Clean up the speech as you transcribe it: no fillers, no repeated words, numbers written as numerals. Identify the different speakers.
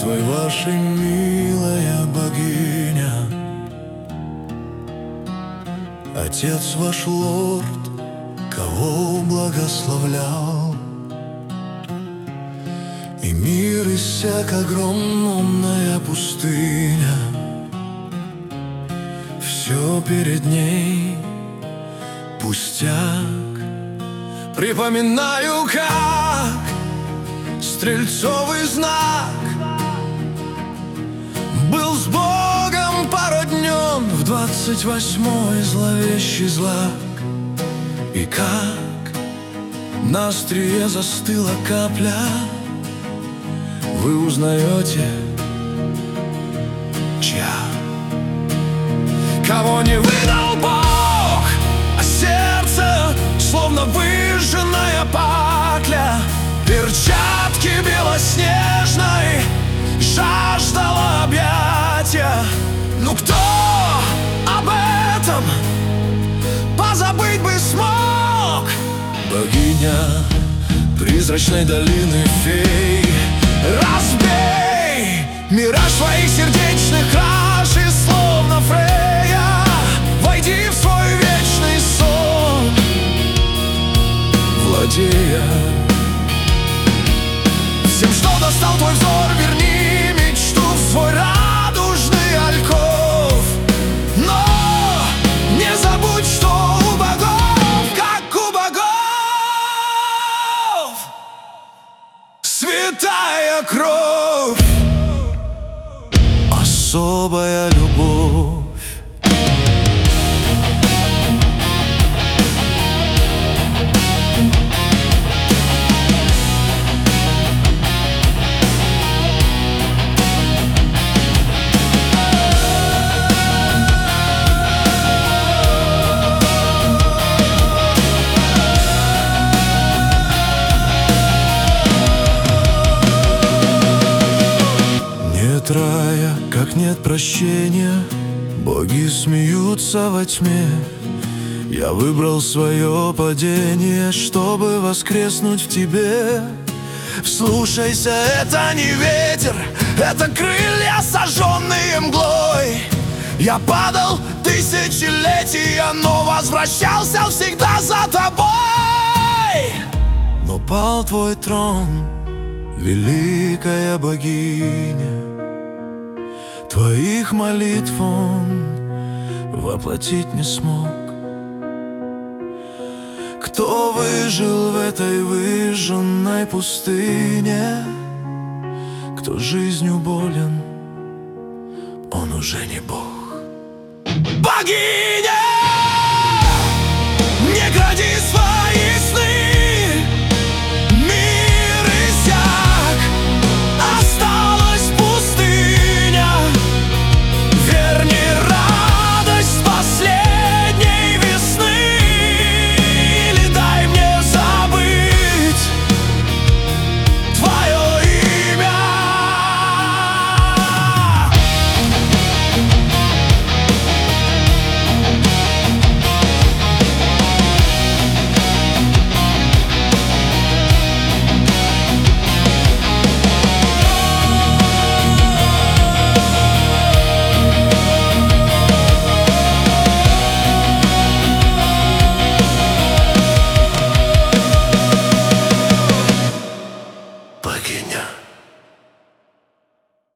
Speaker 1: клятвой вашей, милая богиня, Отец ваш лорд, кого благословлял, и мир иссяк огромная пустыня. Все перед ней пустяк. Припоминаю, как стрельцовый знак был с Богом породнен в 28-й зловещий злак. И как на острие застыла капля, вы узнаете, чья. Кого не выдал Бог, а сердце словно выжженная пакля, перчатки белоснежной жаждала объятия. Ну кто об этом позабыть бы смог? Богиня призрачной долины фей, разбей мираж своих сердечных краж, и словно Фрея войди в свой вечный сон, владея всем, что достал твой взор. Верни мечту в свой радужный альков, но не забудь, что у богов, как у богов, святая кровь, особая любовь. Нет рая, как нет прощения, боги смеются во тьме. Я выбрал свое падение, чтобы воскреснуть в тебе. Вслушайся, это не ветер, это крылья, сожженные мглой. Я падал тысячелетия, но возвращался всегда за тобой. Но пал твой трон, великая богиня, твоих молитв он воплотить не смог. Кто выжил в этой выжженной пустыне, кто жизнью болен, он уже не Бог. Богиня!